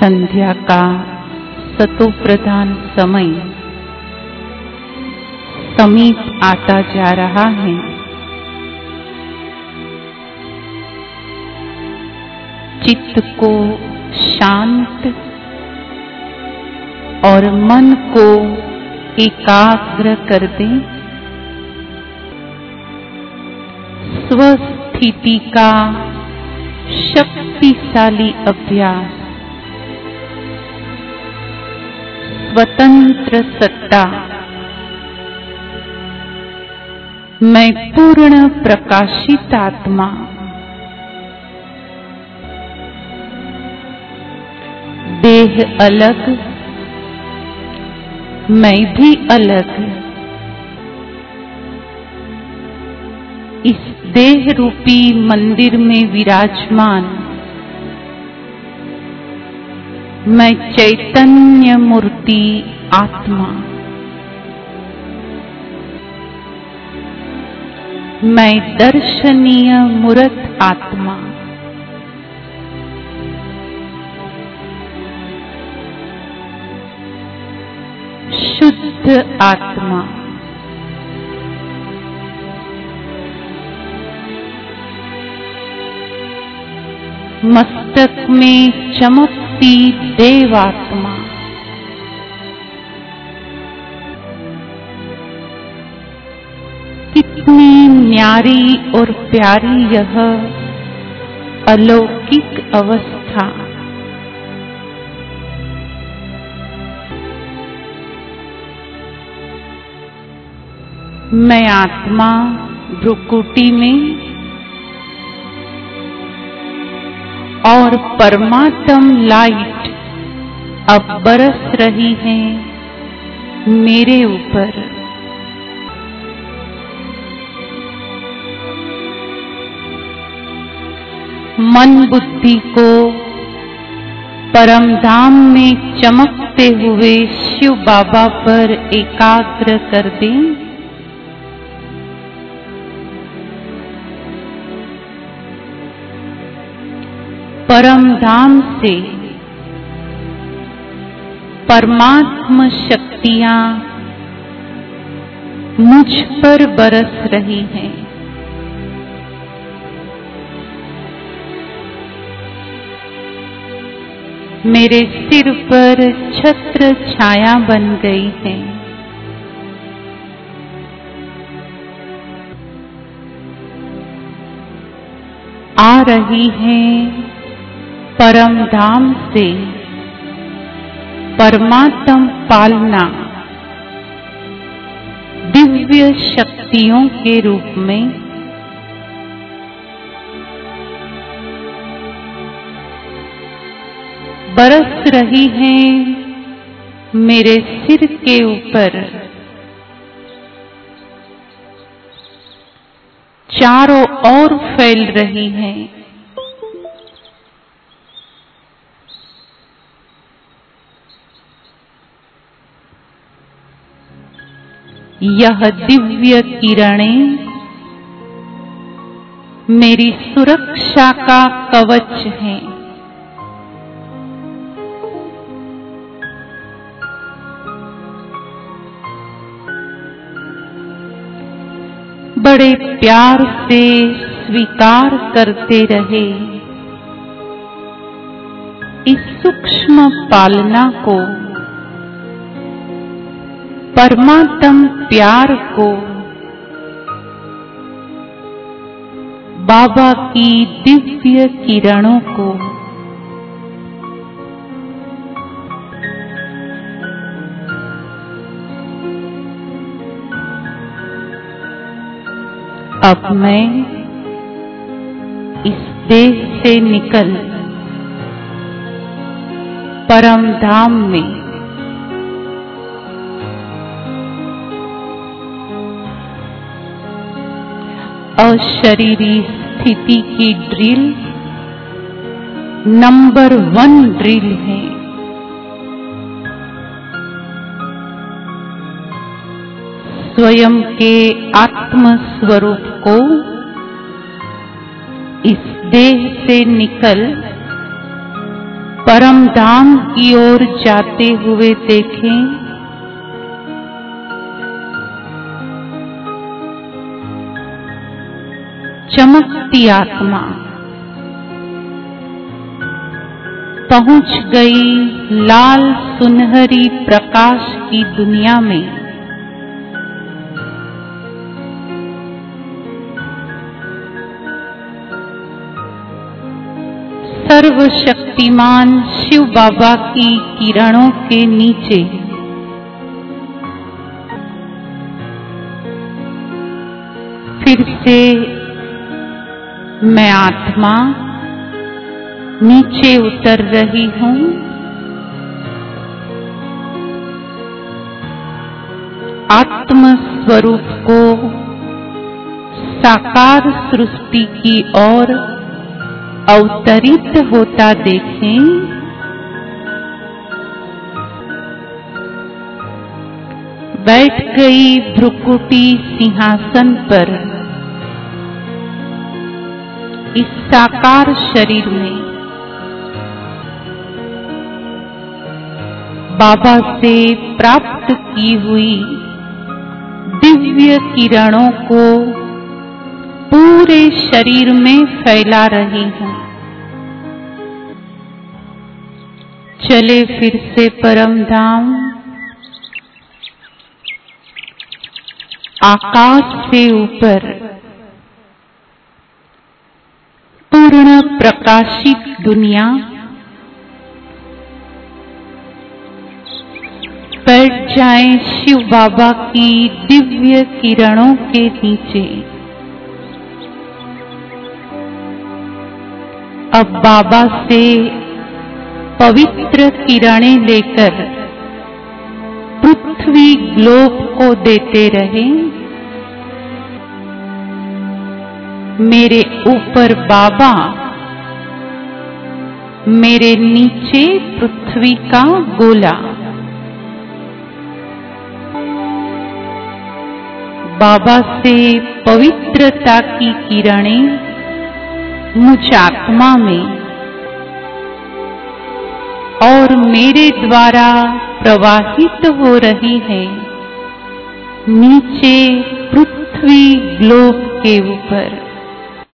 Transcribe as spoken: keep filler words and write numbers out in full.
संध्या का सतोप्रधान समय समीप आता जा रहा है। चित्त को शांत और मन को एकाग्र कर दें। स्वस्थिति का शक्तिशाली अभ्यास, स्वतंत्र सत्ता, मैं पूर्ण प्रकाशित आत्मा, देह अलग, मैं भी अलग, इस देह रूपी मंदिर में विराजमान मैं चैतन्य मूर्ति आत्मा, मैं दर्शनीय मूर्त आत्मा, शुद्ध आत्मा, मस्तक में चमकती देवात्मा, कितनी न्यारी और प्यारी यह अलौकिक अवस्था। मैं आत्मा भ्रुकुटी में और परमात्म लाइट अब बरस रही है मेरे ऊपर। मन बुद्धि को परम धाम में चमकते हुए शिव बाबा पर एकाग्र कर दें। परम धाम से परमात्म शक्तियां मुझ पर बरस रही हैं। मेरे सिर पर छत्र छाया बन गई है। आ रही हैं परम धाम से परमात्म पालना दिव्य शक्तियों के रूप में। बरस रही हैं मेरे सिर के ऊपर, चारों ओर फैल रही हैं। यह दिव्य किरणें मेरी सुरक्षा का कवच हैं। बड़े प्यार से स्वीकार करते रहे इस सूक्ष्म पालना को, परमात्म प्यार को, बाबा की दिव्य किरणों को। अब मैं इस देह से निकल परम धाम में अशरीरी स्थिति की ड्रिल नंबर वन ड्रिल है। स्वयं के आत्म स्वरूप को इस देह से निकल परम धाम की ओर जाते हुए देखें। चमकती आत्मा पहुंच गई लाल सुनहरी प्रकाश की दुनिया में। सर्वशक्तिमान शिव बाबा की किरणों के नीचे फिर से मैं आत्मा नीचे उतर रही हूँ। आत्म स्वरूप को साकार सृष्टि की ओर अवतरित होता देखें। बैठ गई भ्रुकुटी सिंहासन पर इस साकार शरीर में। बाबा से प्राप्त की हुई दिव्य किरणों को पूरे शरीर में फैला रही हूँ। चले फिर से परम धाम। आकाश से ऊपर पूर्ण प्रकाशित दुनिया। बैठ जाएं शिव बाबा की दिव्य किरणों के नीचे। अब बाबा से पवित्र किरणें लेकर पृथ्वी ग्लोब को देते रहें। मेरे ऊपर बाबा, मेरे नीचे पृथ्वी का गोला। बाबा से पवित्रता की किरणें मुझ आत्मा में और मेरे द्वारा प्रवाहित हो रही है नीचे पृथ्वी ग्लोब के ऊपर।